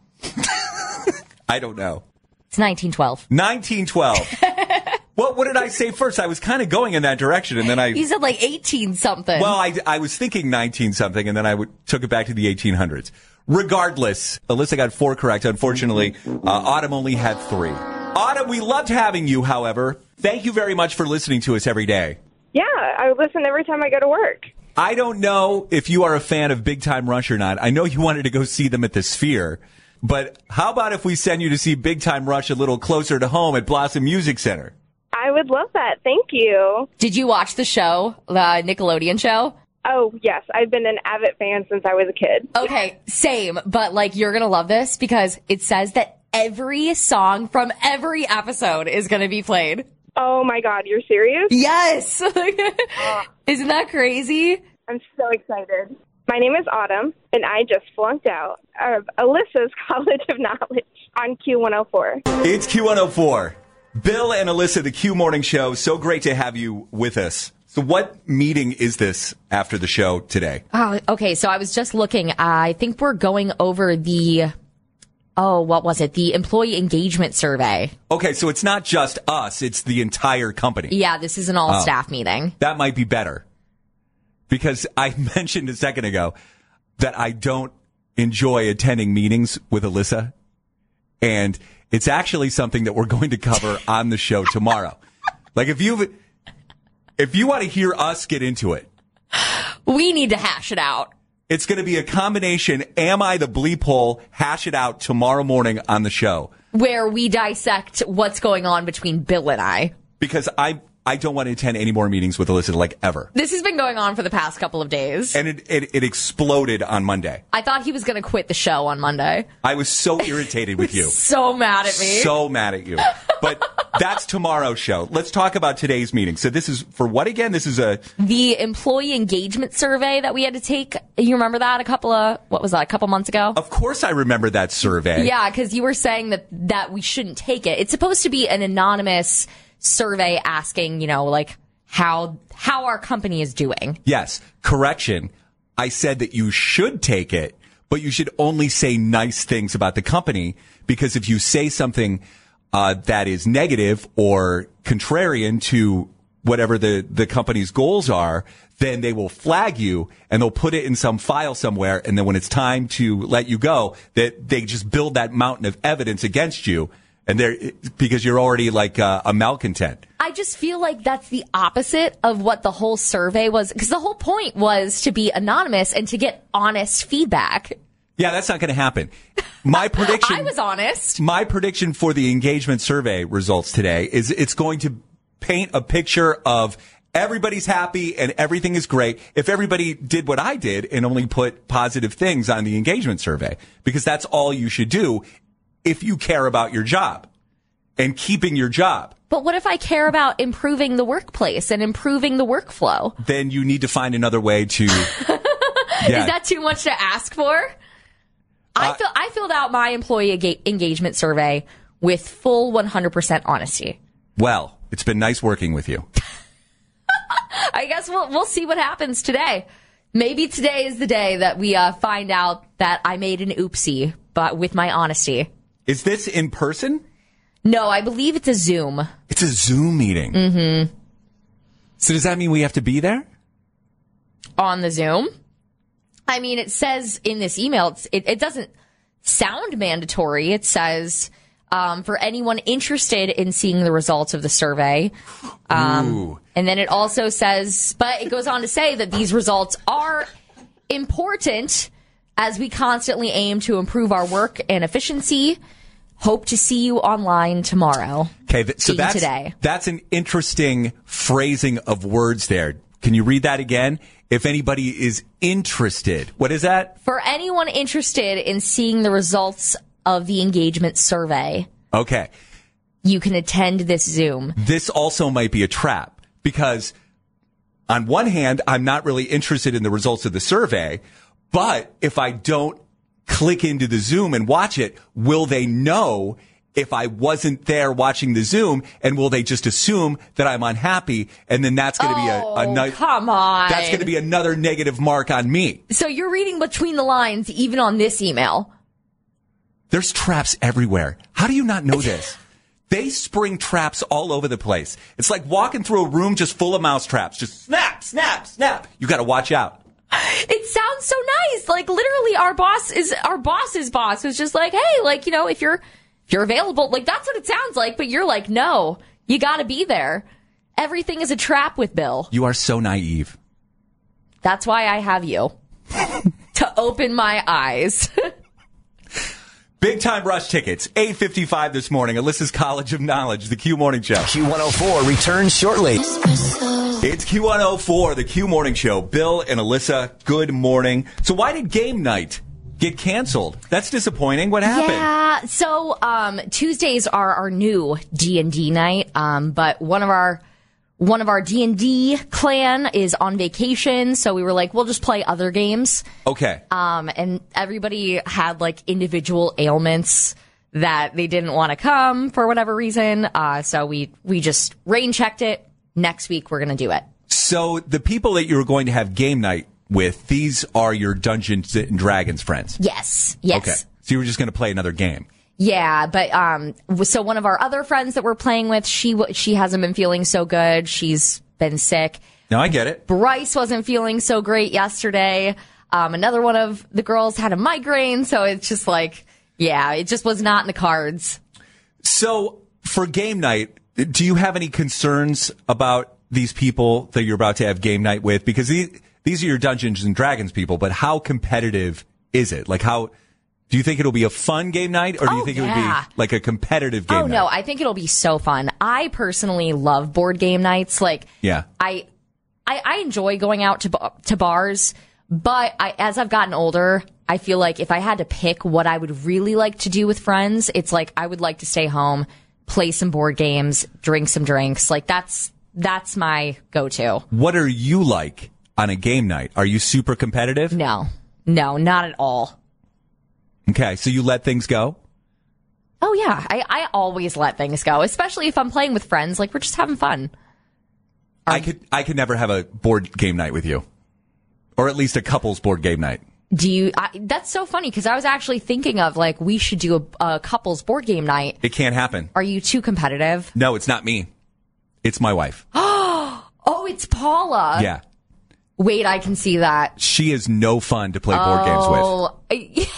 I don't know. It's 1912. 1912. What did I say first? I was kind of going in that direction, and then You said like 18-something. Well, I was thinking 19-something, and then I took it back to the 1800s. Regardless, Alyssa got 4 correct. Unfortunately, Autumn only had 3. Autumn, we loved having you, however. Thank you very much for listening to us every day. Yeah, I listen every time I go to work. I don't know if you are a fan of Big Time Rush or not. I know you wanted to go see them at the Sphere, but how about if we send you to see Big Time Rush a little closer to home at Blossom Music Center? I would love that. Thank you. Did you watch the show, the Nickelodeon show? Oh, yes. I've been an avid fan since I was a kid. Okay, same. But, you're going to love this because it says that every song from every episode is going to be played. Oh, my God. You're serious? Yes. Isn't that crazy? I'm so excited. My name is Autumn, and I just flunked out of Alyssa's College of Knowledge on Q104. It's Q104. Bill and Alyssa, the Q Morning Show. So great to have you with us. So what meeting is this after the show today? Oh, okay. So I was just looking. I think we're going over the employee engagement survey. Okay, so it's not just us. It's the entire company. Yeah, this is an all-staff meeting. That might be better. Because I mentioned a second ago that I don't enjoy attending meetings with Alyssa. And it's actually something that we're going to cover on the show tomorrow. If you want to hear us get into it, we need to hash it out. It's going to be a combination, Am I the Bleep Hole? Hash it out tomorrow morning on the show. Where we dissect what's going on between Bill and I. Because I don't want to attend any more meetings with Alyssa, ever. This has been going on for the past couple of days. And it exploded on Monday. I thought he was going to quit the show on Monday. I was so irritated with you. So mad at me. So mad at you. But that's tomorrow's show. Let's talk about today's meeting. So this is for what again? This is the employee engagement survey that we had to take. You remember that a couple months ago? Of course I remember that survey. Yeah, because you were saying that we shouldn't take it. It's supposed to be an anonymous survey asking, how our company is doing. Yes. Correction. I said that you should take it, but you should only say nice things about the company, because if you say something that is negative or contrarian to whatever the company's goals are, then they will flag you and they'll put it in some file somewhere. And then when it's time to let you go, that they just build that mountain of evidence against you. And because you're already a malcontent. I just feel like that's the opposite of what the whole survey was. Because the whole point was to be anonymous and to get honest feedback. Yeah, that's not going to happen. My prediction. I was honest. My prediction for the engagement survey results today is it's going to paint a picture of everybody's happy and everything is great if everybody did what I did and only put positive things on the engagement survey. Because that's all you should do if you care about your job and keeping your job. But what if I care about improving the workplace and improving the workflow? Then you need to find another way to... Yeah. Is that too much to ask for? I filled out my employee engagement survey with full 100% honesty. Well, it's been nice working with you. I guess we'll see what happens today. Maybe today is the day that we find out that I made an oopsie, but with my honesty. Is this in person? No, I believe it's a Zoom. It's a Zoom meeting. Mm-hmm. So does that mean we have to be there? On the Zoom? I mean, it says in this email, it doesn't sound mandatory. It says, for anyone interested in seeing the results of the survey. And then it also says, but it goes on to say that these results are important as we constantly aim to improve our work and efficiency. Hope to see you online tomorrow. Okay, so today. That's an interesting phrasing of words there. Can you read that again? If anybody is interested. What is that? For anyone interested in seeing the results of the engagement survey. Okay. You can attend this Zoom. This also might be a trap because on one hand, I'm not really interested in the results of the survey, but if I don't click into the Zoom and watch it, will they know if I wasn't there watching the Zoom, and will they just assume that I'm unhappy? And then that's going to be come on. That's going to be another negative mark on me. So you're reading between the lines, even on this email. There's traps everywhere. How do you not know this? They spring traps all over the place. It's like walking through a room just full of mouse traps. Just snap, snap, snap. You got to watch out. It sounds so nice. Like literally our boss's boss was just like, hey, like, you know, if you're available, like that's what it sounds like. But you're like, no, you got to be there. Everything is a trap with Bill. You are so naive. That's why I have you to open my eyes. Big Time Rush tickets, 8:55 this morning. Alyssa's College of Knowledge, the Q Morning Show. Q104 returns shortly. It's Q104, the Q Morning Show. Bill and Alyssa, good morning. So why did game night get canceled? That's disappointing. What happened? Yeah, so Tuesdays are our new D&D night, but one of our D&D clan is on vacation, so we were like, we'll just play other games. Okay. And everybody had like individual ailments that they didn't want to come for whatever reason. So we just rain checked it. Next week we're going to do it. So the people that you were going to have game night with, these are your Dungeons and Dragons friends? Yes. Okay. So you were just going to play another game. Yeah, but so one of our other friends that we're playing with, she hasn't been feeling so good. She's been sick. No, I get it. Bryce wasn't feeling so great yesterday. Another one of the girls had a migraine, so it's just like, yeah, it just was not in the cards. So for game night, do you have any concerns about these people that you're about to have game night with? Because these are your Dungeons and Dragons people, but how competitive is it? Like how... Do you think it'll be a fun game night, or do you think it would be like a competitive game night? Oh, no, I think it'll be so fun. I personally love board game nights. Like, yeah. I enjoy going out to bars, but as I've gotten older, I feel like if I had to pick what I would really like to do with friends, it's like I would like to stay home, play some board games, drink some drinks. Like, that's my go-to. What are you like on a game night? Are you super competitive? No, not at all. Okay, so you let things go? Oh, yeah. I always let things go, especially if I'm playing with friends. Like, we're just having fun. I could never have a board game night with you. Or at least a couple's board game night. That's so funny, because I was actually thinking of, like, we should do a couple's board game night. It can't happen. Are you too competitive? No, it's not me. It's my wife. Oh, it's Paula. Yeah. Wait, I can see that. She is no fun to play board games with.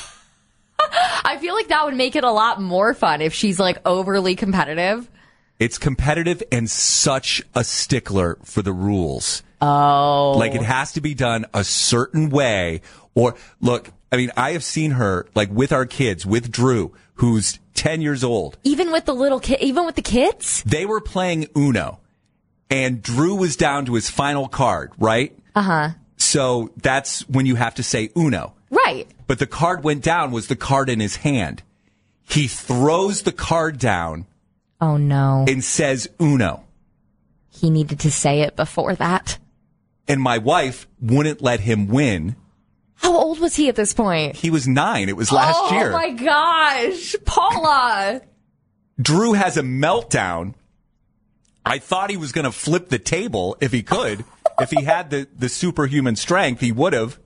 I feel like that would make it a lot more fun if she's like overly competitive. It's competitive and such a stickler for the rules. Oh. Like it has to be done a certain way. Or look, I mean, I have seen her like with our kids, with Drew, who's 10 years old. Even with the kids? They were playing Uno and Drew was down to his final card, right? Uh-huh. So that's when you have to say Uno. Right. But the card went down was the card in his hand. He throws the card down. Oh, no. And says Uno. He needed to say it before that. And my wife wouldn't let him win. How old was he at this point? He was 9. It was last year. Oh, my gosh. Paula. Drew has a meltdown. I thought he was going to flip the table if he could. If he had the superhuman strength, he would have.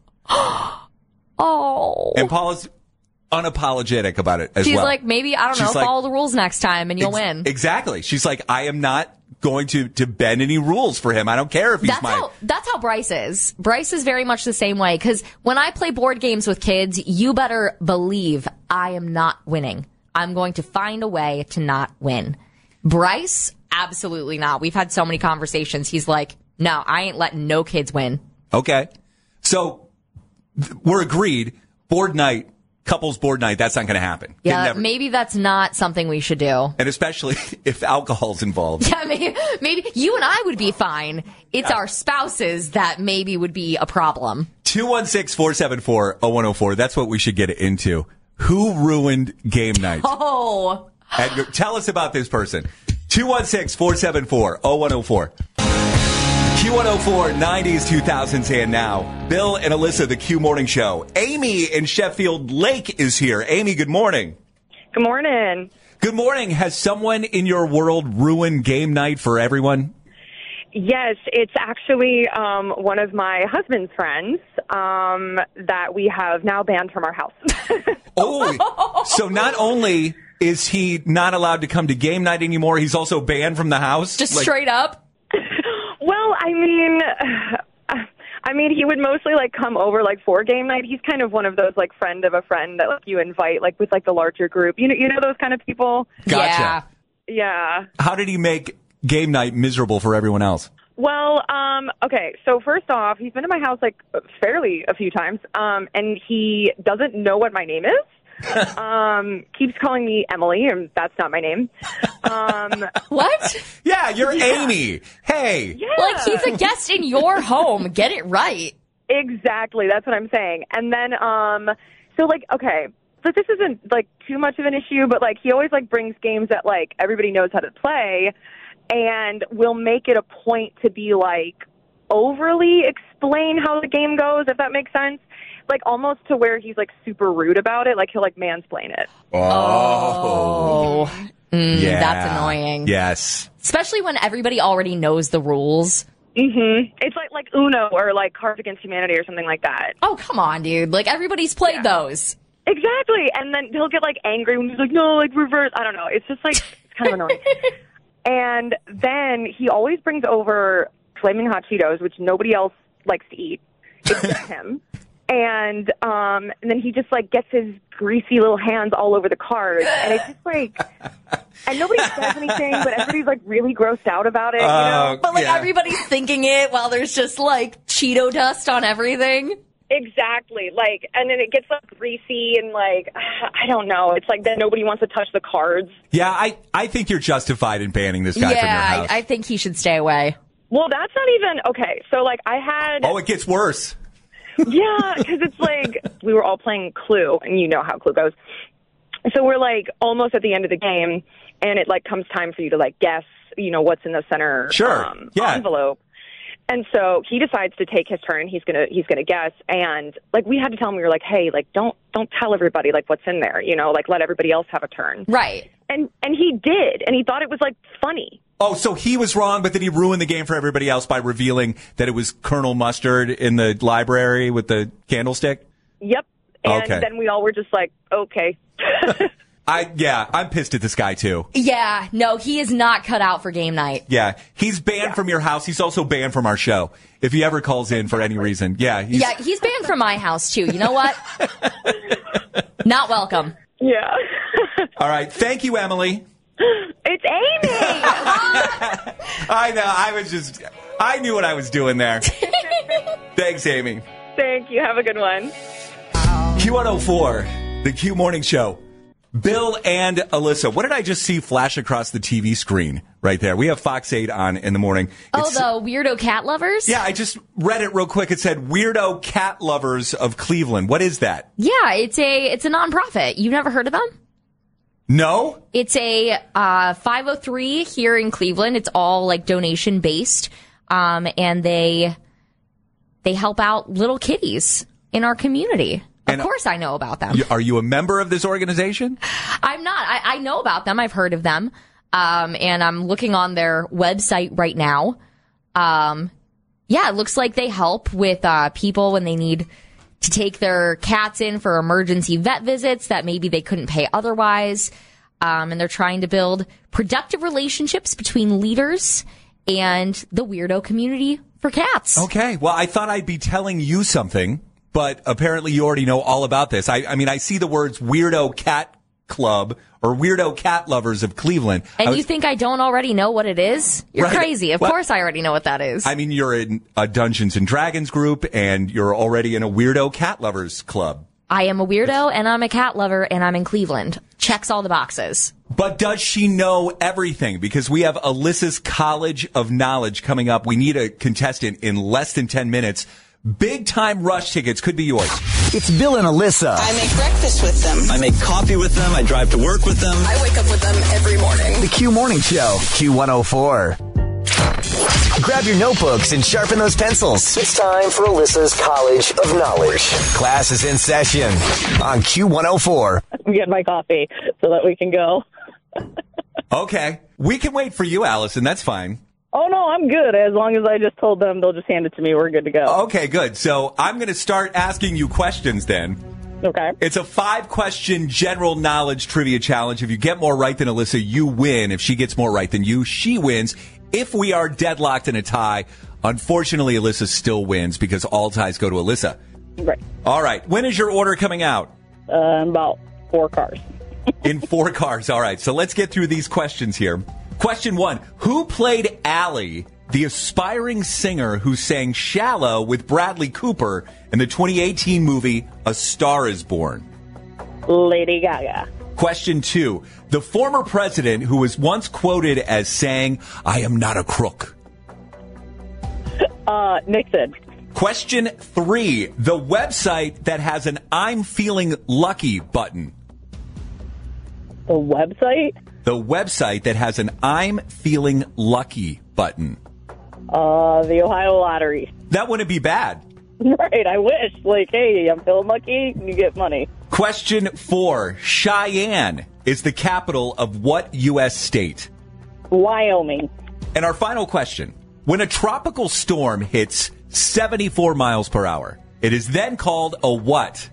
Oh. And Paula's unapologetic about it as She's well. like, maybe, I don't know, follow the rules next time and you'll win. Exactly. She's like, I am not going to bend any rules for him. I don't care if he's That's how Bryce is. Bryce is very much the same way. Because when I play board games with kids, you better believe I am not winning. I'm going to find a way to not win. Bryce, absolutely not. We've had so many conversations. He's like, no, I ain't letting no kids win. Okay. So we're agreed. Board night couples board night, that's not going to happen. Yeah, maybe that's not something we should do. And especially if alcohol's involved. Yeah, maybe you and I would be fine. It's our spouses that maybe would be a problem. 216-474-0104. That's what we should get into. Who ruined game night? Oh. Tell us about this person. 216-474-0104. Q104, 90s, 2000s, and now. Bill and Alyssa, the Q Morning Show. Amy in Sheffield Lake is here. Amy, good morning. Good morning. Good morning. Has someone in your world ruined game night for everyone? Yes, it's actually one of my husband's friends that we have now banned from our house. Oh, so not only is he not allowed to come to game night anymore, he's also banned from the house? Just straight up? Well, I mean, he would mostly come over for game night. He's kind of one of those friend of a friend that you invite with the larger group. You know those kind of people. Gotcha. Yeah. How did he make game night miserable for everyone else? Well, okay. So first off, he's been to my house fairly a few times, and he doesn't know what my name is. Keeps calling me Emily, and that's not my name. What? Yeah, you're Amy. Hey. Yeah. He's a guest in your home. Get it right. Exactly. That's what I'm saying. And then, okay. So this isn't too much of an issue, but he always brings games that everybody knows how to play, and will make it a point to be overly explain how the game goes, if that makes sense. Almost to where he's super rude about it. He'll mansplain it. Oh. Yeah. That's annoying. Yes. Especially when everybody already knows the rules. Mm-hmm. It's like Uno or Cards Against Humanity or something like that. Oh, come on, dude. Everybody's played those. Exactly. And then he'll get angry when he's no, reverse. I don't know. It's just it's kind of annoying. And then he always brings over Flaming Hot Cheetos, which nobody else likes to eat except him. And then he just gets his greasy little hands all over the cards, and it's just and nobody says anything, but everybody's really grossed out about it, you know? But everybody's thinking it while there's just Cheeto dust on everything. Exactly. And then it gets greasy and I don't know. It's then nobody wants to touch the cards. Yeah, I think you're justified in banning this guy from your house. I think he should stay away. Well, that's not even okay. So I had. Oh, it gets worse. Yeah, because it's we were all playing Clue, and you know how Clue goes. So we're almost at the end of the game, and it comes time for you to guess, what's in the center envelope. And so he decides to take his turn. He's gonna guess, and we had to tell him, we were hey, don't tell everybody what's in there, let everybody else have a turn. Right. And he did, and he thought it was funny. Oh, so he was wrong, but then he ruined the game for everybody else by revealing that it was Colonel Mustard in the library with the candlestick? Yep. And then we all were just okay. I'm pissed at this guy, too. Yeah, no, he is not cut out for game night. Yeah, he's banned from your house. He's also banned from our show. If he ever calls in for any reason. Yeah, he's banned from my house, too. You know what? Not welcome. Yeah. All right. Thank you, Emily. It's Amy. I know. I knew what I was doing there. Thanks, Amy. Thank you. Have a good one. Q104, the Q Morning Show. Bill and Alyssa, what did I just see flash across the TV screen right there? We have Fox 8 on in the morning. The Weirdo Cat Lovers? Yeah, I just read it real quick. It said Weirdo Cat Lovers of Cleveland. What is that? Yeah, it's a nonprofit. You've never heard of them? No? It's a 503 here in Cleveland. It's all donation based. And they help out little kitties in our community. Of course I know about them. Are you a member of this organization? I'm not. I know about them. I've heard of them. And I'm looking on their website right now. It looks like they help with people when they need to take their cats in for emergency vet visits that maybe they couldn't pay otherwise. And they're trying to build productive relationships between leaders and the weirdo community for cats. Okay. Well, I thought I'd be telling you something, but apparently you already know all about this. I see the words Weirdo Cat Club or Weirdo Cat Lovers of Cleveland. And you think I don't already know what it is? You're crazy. Of course I already know what that is. You're in a Dungeons and Dragons group, and you're already in a Weirdo Cat Lovers Club. I am a weirdo, and I'm a cat lover, and I'm in Cleveland. Checks all the boxes. But does she know everything? Because we have Alyssa's College of Knowledge coming up. We need a contestant in less than 10 minutes. Big Time Rush tickets could be yours. It's Bill and Alyssa. I make breakfast with them. I make coffee with them. I drive to work with them. I wake up with them every morning. The Q Morning Show, Q104. Grab your notebooks and sharpen those pencils. It's time for Alyssa's College of Knowledge. Class is in session on Q104. I'm getting my coffee so that we can go. Okay. We can wait for you, Allison. That's fine. Oh, no, I'm good. As long as I just told them they'll just hand it to me, we're good to go. Okay, good. So I'm going to start asking you questions then. Okay. It's a 5-question general knowledge trivia challenge. If you get more right than Alyssa, you win. If she gets more right than you, she wins. If we are deadlocked in a tie, unfortunately, Alyssa still wins because all ties go to Alyssa. Right. All right. When is your order coming out? In about 4 cars. In 4 cars. All right. So let's get through these questions here. Question 1. Who played Allie, the aspiring singer who sang Shallow with Bradley Cooper in the 2018 movie A Star is Born? Lady Gaga. Question 2. The former president who was once quoted as saying, "I am not a crook." Nixon. Question 3. The website that has an "I'm feeling lucky" button. The website? The website that has an "I'm feeling lucky" button. The Ohio Lottery. That wouldn't be bad. Right, I wish. Like, hey, I'm feeling lucky, you get money. Question 4. Cheyenne is the capital of what U.S. state? Wyoming. And our final question. When a tropical storm hits 74 miles per hour, it is then called a what?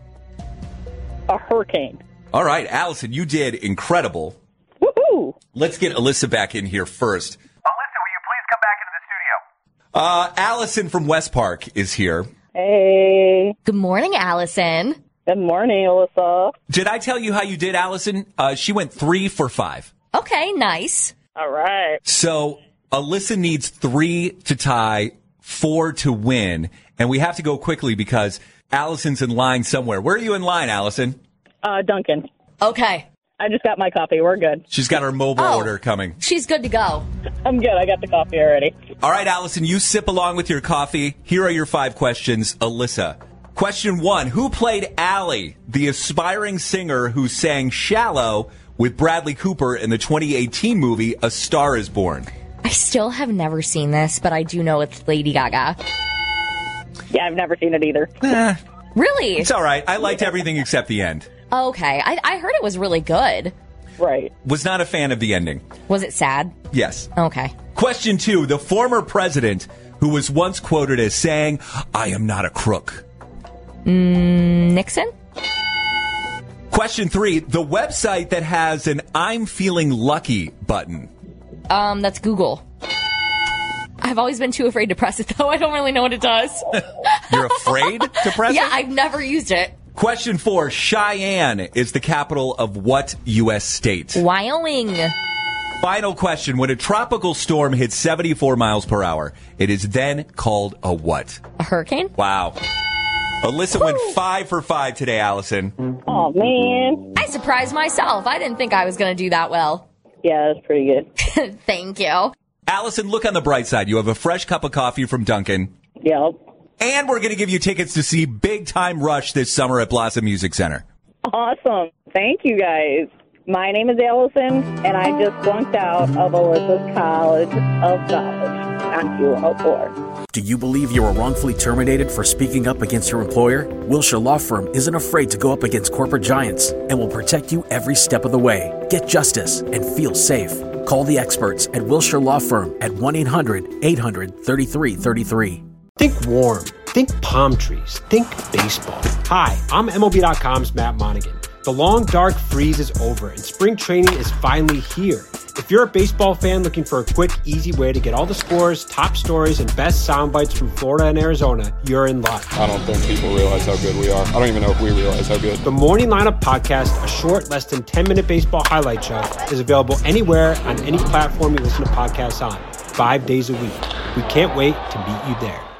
A hurricane. All right, Allison, you did incredible. Woohoo! Let's get Alyssa back in here first. Alyssa, will you please come back into the studio? Allison from West Park is here. Hey. Good morning, Allison. Good morning, Alyssa. Did I tell you how you did, Allison? She went 3 for 5. Okay, nice. All right. So Alyssa needs 3 to tie, 4 to win. And we have to go quickly because Allison's in line somewhere. Where are you in line, Allison? Duncan. Okay. I just got my coffee. We're good. She's got her mobile order coming. She's good to go. I'm good. I got the coffee already. All right, Allison, you sip along with your coffee. Here are your 5 questions. Alyssa. Question 1. Who played Allie, the aspiring singer who sang Shallow with Bradley Cooper in the 2018 movie A Star is Born? I still have never seen this, but I do know it's Lady Gaga. Yeah, I've never seen it either. Really? It's all right. I liked everything except the end. Okay. I heard it was really good. Right. Was not a fan of the ending. Was it sad? Yes. Okay. Question 2. The former president who was once quoted as saying, "I am not a crook." Nixon? Question 3. The website that has an "I'm feeling lucky" button. That's Google. I've always been too afraid to press it, though. I don't really know what it does. You're afraid to press it? Yeah, I've never used it. Question 4. Cheyenne is the capital of what U.S. state? Wyoming. Final question. When a tropical storm hits 74 miles per hour, it is then called a what? A hurricane? Wow. Alyssa went 5 for 5 today, Allison. Oh, man. I surprised myself. I didn't think I was going to do that well. Yeah, that's pretty good. Thank you. Allison, look on the bright side. You have a fresh cup of coffee from Duncan. Yep. And we're going to give you tickets to see Big Time Rush this summer at Blossom Music Center. Awesome. Thank you, guys. My name is Allison, and I just flunked out of Alyssa's College of Knowledge on Q104. Do you believe you were wrongfully terminated for speaking up against your employer? Wilshire Law Firm isn't afraid to go up against corporate giants and will protect you every step of the way. Get justice and feel safe. Call the experts at Wilshire Law Firm at 1-800-800-3333. Think warm. Think palm trees. Think baseball. Hi, I'm MLB.com's Matt Monaghan. The long, dark freeze is over, and spring training is finally here. If you're a baseball fan looking for a quick, easy way to get all the scores, top stories, and best sound bites from Florida and Arizona, you're in luck. I don't think people realize how good we are. I don't even know if we realize how good. The Morning Lineup Podcast, a short, less than 10-minute baseball highlight show, is available anywhere on any platform you listen to podcasts on, 5 days a week. We can't wait to meet you there.